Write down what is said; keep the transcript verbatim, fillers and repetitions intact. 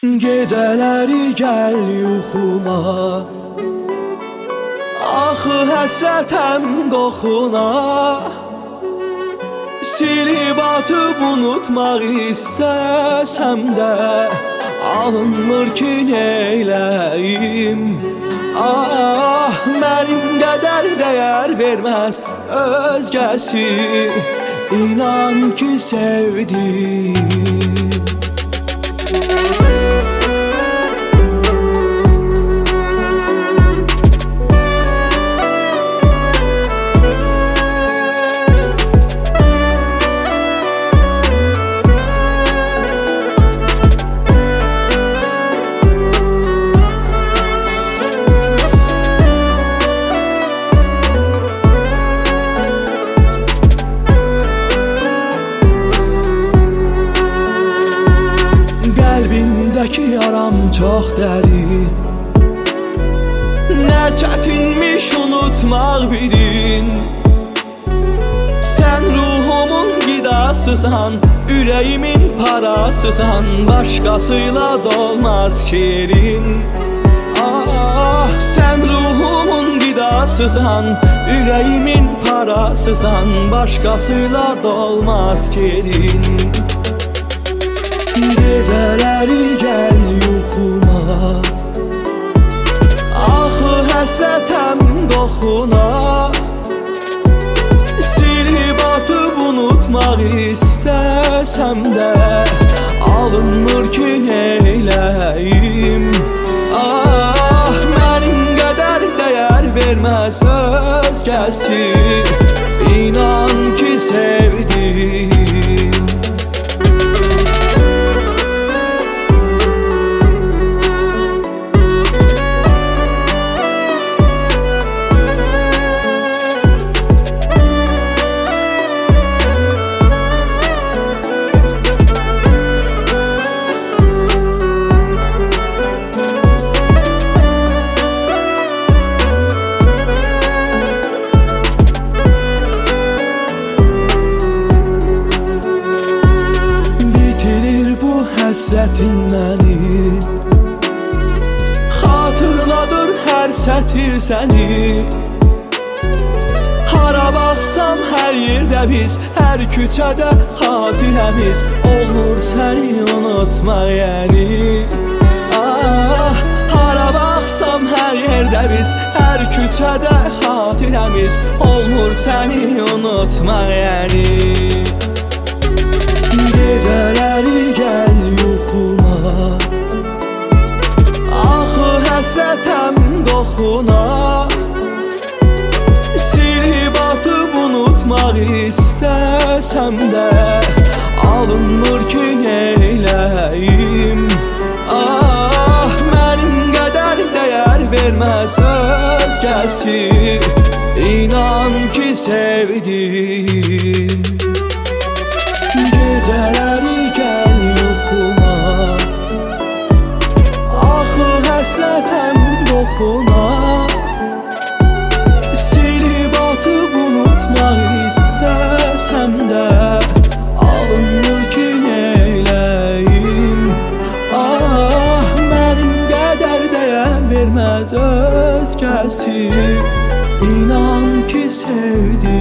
Gecələri gəl yuxuma, axı həsrətəm qoxuna. Silib atıb unutmaq istəsəm də alınmır ki neyləyim. Ah, mənim qədər dəyər verməz özgəsi, İnan ki sevdim. Qəlbimdəki yaram çox dərin, nə çətinmiş unutmaq bilin. Sən ruhumun qidasısan, ürəyimin parasısan, başqasıyla dolmaz kirin. Ah, sən ruhumun qidasısan, ürəyimin parasısan, başqasıyla dolmaz kirin. Gecələri gəl yuxuma, axı həsrətəm qoxuna. Silib atıb unutmaq istəsəm də alınmır ki neyləyim. Ah, mənim qədər dəyər verməz özgəsi, İnan ki sevdim. Həsrətin məni xatırladır hər sətir səni. Hara baxsam hər yerdə biz, hər küçədə xatirəmiz, olmur səni unutmaq yəni. Ah, hara baxsam hər yerdə biz, hər küçədə xatirəmiz, olmur səni unutmaq yəni. Gecələri gəl yuxuma, axı həsrətəm qoxuna. Silib atıb unutmaq istəsəm də alınmır ki neyləyim. Ah, mənim qədər dəyər verməz özgəsi, İnan ki sevdim. Gecələri gəl yuxuma, axı həsrətəm qoxuna. Silib atıb unutmaq istəsəm də alınmır ki neyləyim. Ah, mənim qədər dəyər verməz özgəsi, İnan ki sevdim.